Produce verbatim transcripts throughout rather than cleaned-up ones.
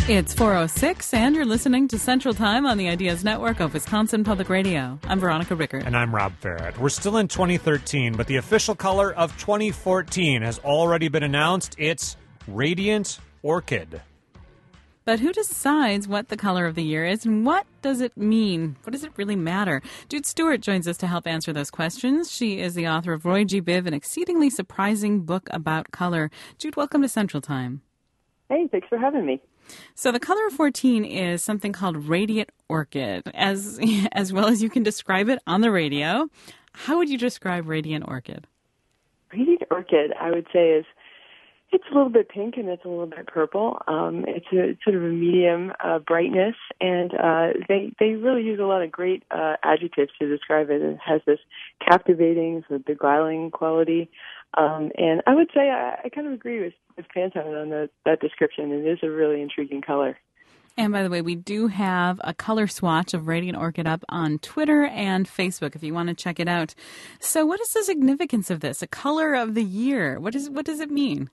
It's four oh six, and you're listening to Central Time on the Ideas Network of Wisconsin Public Radio. I'm Veronica Rickert. And I'm Rob Farrett. We're still in twenty thirteen, but the official color of twenty fourteen has already been announced. It's Radiant Orchid. But who decides what the color of the year is, and what does it mean? What does it really matter? Jude Stewart joins us to help answer those questions. She is the author of Roy G. Biv, an exceedingly surprising book about color. Jude, welcome to Central Time. Hey, thanks for having me. So the color of fourteen is something called Radiant Orchid. As as well as you can describe it on the radio, how would you describe Radiant Orchid? Radiant Orchid, I would say, is it's a little bit pink and it's a little bit purple. Um, it's a it's sort of a medium uh, brightness, and uh, they they really use a lot of great uh, adjectives to describe it. It has this captivating, sort of beguiling quality. Um, and I would say I, I kind of agree with, with Pantone on the, that description. It is a really intriguing color. And by the way, we do have a color swatch of Radiant Orchid up on Twitter and Facebook if you want to check it out. So what is the significance of this? A color of the year. What is what does it mean?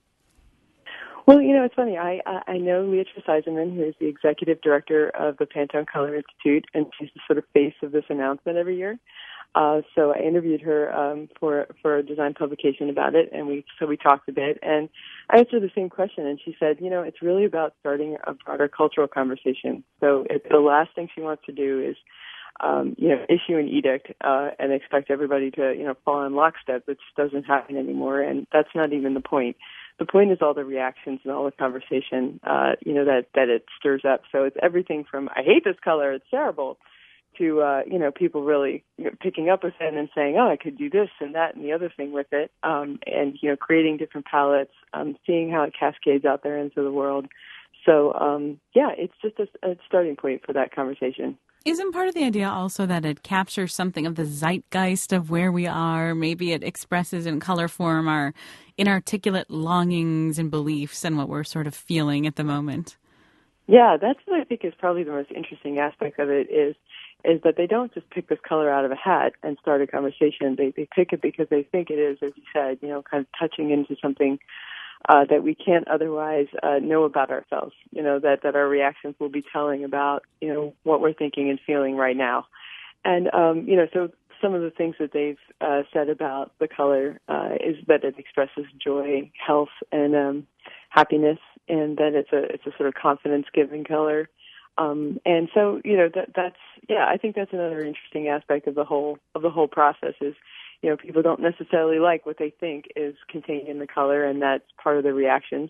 Well, you know, it's funny. I I know Leatrice Eisenman, who is the executive director of the Pantone Color Institute, and she's the sort of face of this announcement every year. Uh, so I interviewed her um, for for a design publication about it, and we so we talked a bit. And I answered the same question, and she said, you know, it's really about starting a broader cultural conversation. So it, the last thing she wants to do is, um, you know, issue an edict uh, and expect everybody to, you know, fall in lockstep. It just doesn't happen anymore, and that's not even the point. The point is all the reactions and all the conversation, uh, you know, that, that it stirs up. So it's everything from, I hate this color, it's terrible, to, uh, you know, people really you know, picking up a pen and saying, oh, I could do this and that and the other thing with it, um, and, you know, creating different palettes, um, seeing how it cascades out there into the world. So, um, yeah, it's just a, a starting point for that conversation. Isn't part of the idea also that it captures something of the zeitgeist of where we are? Maybe it expresses in color form our inarticulate longings and beliefs and what we're sort of feeling at the moment. Yeah, that's what I think is probably the most interesting aspect of it is is that they don't just pick this color out of a hat and start a conversation. They they pick it because they think it is, as you said, you know, kind of touching into something uh, that we can't otherwise uh, know about ourselves, you know, that, that our reactions will be telling about, you know, what we're thinking and feeling right now. And, um, you know, so some of the things that they've uh, said about the color uh, is that it expresses joy, health, and um, happiness, and that it's a it's a sort of confidence-giving color. Um, and so, you know, that that's yeah, I think that's another interesting aspect of the whole of the whole process is, you know, people don't necessarily like what they think is contained in the color, and that's part of the reactions.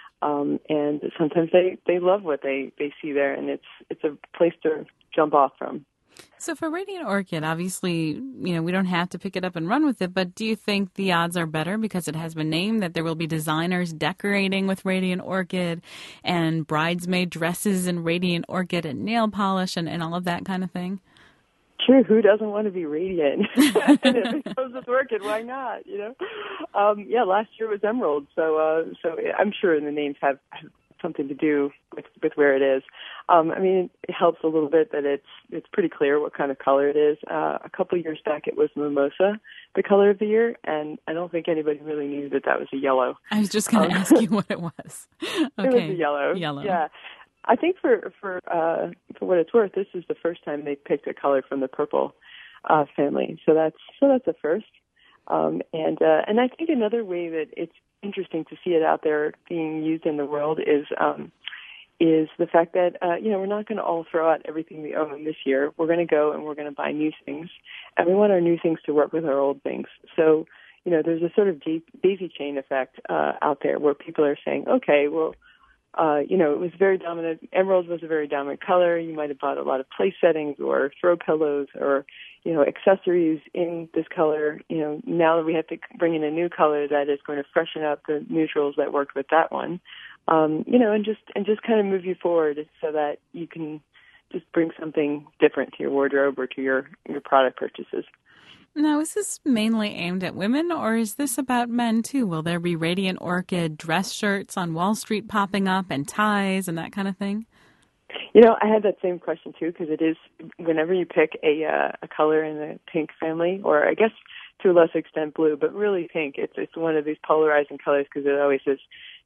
Um, and sometimes they, they love what they, they see there, and it's it's a place to jump off from. So for Radiant Orchid, obviously, you know, we don't have to pick it up and run with it, but do you think the odds are better because it has been named that there will be designers decorating with Radiant Orchid and bridesmaid dresses in Radiant Orchid and nail polish and, and all of that kind of thing? Sure, who doesn't want to be radiant? And if it goes with Orchid, why not, you know? Um, yeah, last year was Emerald, so uh, so I'm sure the names have, have something to do with, with where it is. Um, I mean, it helps a little bit that it's it's pretty clear what kind of color it is. Uh, a couple of years back, it was Mimosa, the color of the year, and I don't think anybody really knew that that was a yellow. I was just going to um, ask you what it was. Okay. It was a yellow. Yellow. Yeah. I think for for uh, for what it's worth, this is the first time they picked a color from the purple uh, family. So that's so that's a first. Um, and uh, and I think another way that it's interesting to see it out there being used in the world is um, is the fact that uh, you know we're not going to all throw out everything we own this year. We're going to go and we're going to buy new things, and we want our new things to work with our old things. So you know there's a sort of daisy chain effect uh, out there where people are saying, okay, well. Uh, you know, it was very dominant. Emerald was a very dominant color. You might have bought a lot of place settings or throw pillows or, you know, accessories in this color. You know, now that we have to bring in a new color that is going to freshen up the neutrals that worked with that one, um, you know, and just and just kind of move you forward so that you can just bring something different to your wardrobe or to your, your product purchases. Now, is this mainly aimed at women, or is this about men, too? Will there be Radiant Orchid dress shirts on Wall Street popping up and ties and that kind of thing? You know, I had that same question, too, because it is, whenever you pick a uh, a color in the pink family, or I guess to a lesser extent blue, but really pink, it's it's one of these polarizing colors because it always is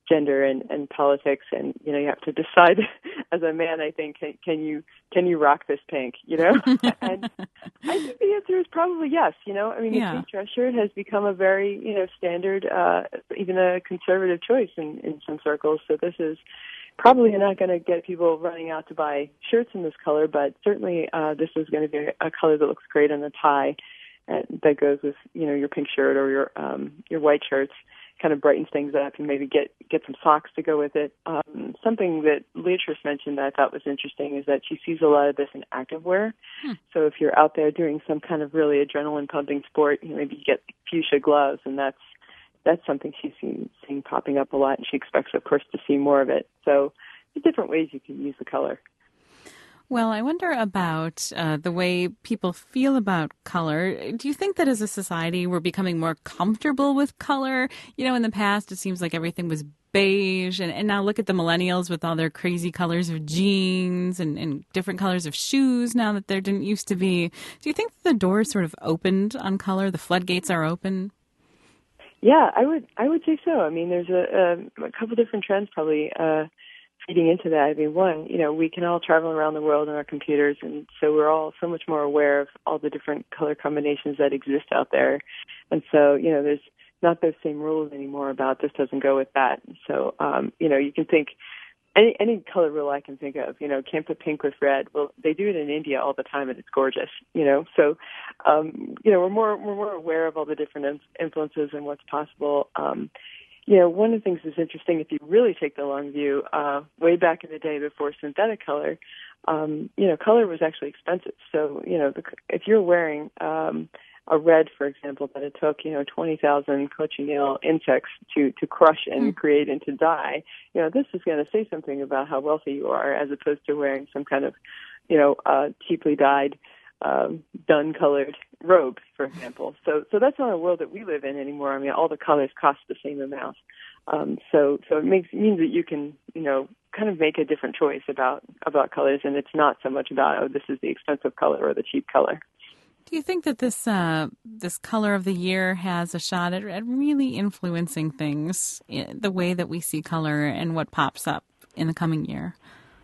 gender and, and politics, and you know you have to decide as a man. I think can, can you can you rock this pink? You know, and I think the answer is probably yes. You know, I mean, Yeah. the pink dress shirt has become a very you know standard, uh, even a conservative choice in, in some circles. So this is probably not going to get people running out to buy shirts in this color, but certainly uh, this is going to be a color that looks great on a tie, and that goes with you know your pink shirt or your um, your white shirts. Kind of brightens things up, and maybe get get some socks to go with it. Um, something that Leatrice mentioned that I thought was interesting is that she sees a lot of this in activewear. Hmm. So if you're out there doing some kind of really adrenaline pumping sport, you know, maybe you get fuchsia gloves, and that's that's something she's seen, seeing popping up a lot, and she expects, of course, to see more of it. So there's different ways you can use the color. Well, I wonder about uh, the way people feel about color. Do you think that as a society we're becoming more comfortable with color? You know, in the past it seems like everything was beige, and, and now look at the millennials with all their crazy colors of jeans and, and different colors of shoes now that there didn't used to be. Do you think the doors sort of opened on color? The floodgates are open? Yeah, I would I would say so. I mean, there's a, a, a couple different trends probably uh feeding into that. I mean, one, you know, we can all travel around the world on our computers, and so we're all so much more aware of all the different color combinations that exist out there. And so, you know, there's not those same rules anymore about this doesn't go with that. So, um, you know, you can think any any color rule I can think of, you know, can't put pink with red. Well, they do it in India all the time, and it's gorgeous, you know. So, um, you know, we're more we're more aware of all the different influences and what's possible. Um, You know, one of the things that's interesting, if you really take the long view, uh, way back in the day before synthetic color, um, you know, color was actually expensive. So, you know, the, if you're wearing um, a red, for example, that it took, you know, twenty thousand cochineal insects to, to crush and mm. create into dye, you know, this is going to say something about how wealthy you are as opposed to wearing some kind of, you know, uh, cheaply dyed Um, dun-colored robe, for example. So, so that's not a world that we live in anymore. I mean, all the colors cost the same amount. Um, so, so it makes means that you can, you know, kind of make a different choice about about colors, and it's not so much about oh, this is the expensive color or the cheap color. Do you think that this uh, this color of the year has a shot at, at really influencing things, the way that we see color and what pops up in the coming year?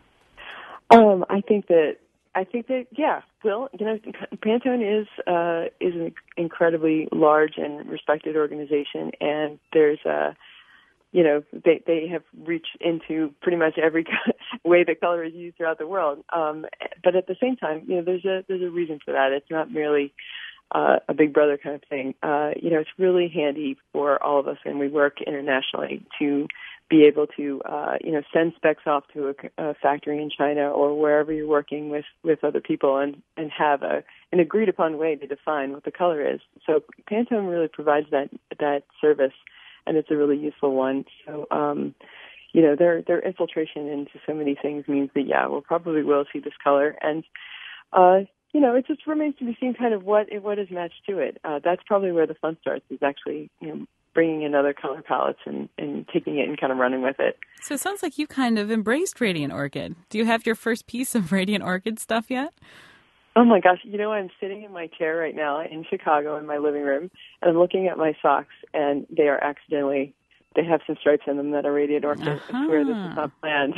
Um, I think that. I think that, yeah, well, you know, Pantone is uh, is an incredibly large and respected organization, and there's a, you know, they they have reached into pretty much every way that color is used throughout the world. Um, but at the same time, you know, there's a there's a reason for that. It's not merely uh, a big brother kind of thing. Uh, you know, it's really handy for all of us, and we work internationally to be able to, uh, you know, send specs off to a, a factory in China or wherever you're working with, with other people and, and have a, an agreed upon way to define what the color is. So Pantone really provides that, that service, and it's a really useful one. So, um, you know, their, their infiltration into so many things means that, yeah, we'll probably will see this color. And, uh, you know, it just remains to be seen kind of what, what is matched to it. Uh, that's probably where the fun starts, is actually, you know, bringing in other color palettes and, and taking it and kind of running with it. So it sounds like you kind of embraced Radiant Orchid. Do you have your first piece of Radiant Orchid stuff yet? Oh, my gosh. You know, I'm sitting in my chair right now in Chicago in my living room, and I'm looking at my socks, and they are accidentally, they have some stripes in them that are Radiant Orchid. Uh-huh. I swear this is not planned.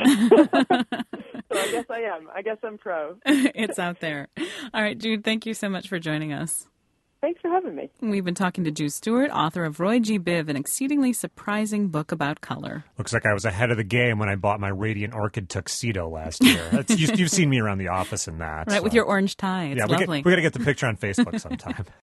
So I guess I am. I guess I'm pro. It's out there. All right, Jude, thank you so much for joining us. Thanks for having me. We've been talking to Jude Stewart, author of Roy G. Biv, an exceedingly surprising book about color. Looks like I was ahead of the game when I bought my Radiant Orchid tuxedo last year. That's, you, you've seen me around the office in that. Right, so. with your orange tie. It's yeah, lovely. We got to get the picture on Facebook sometime.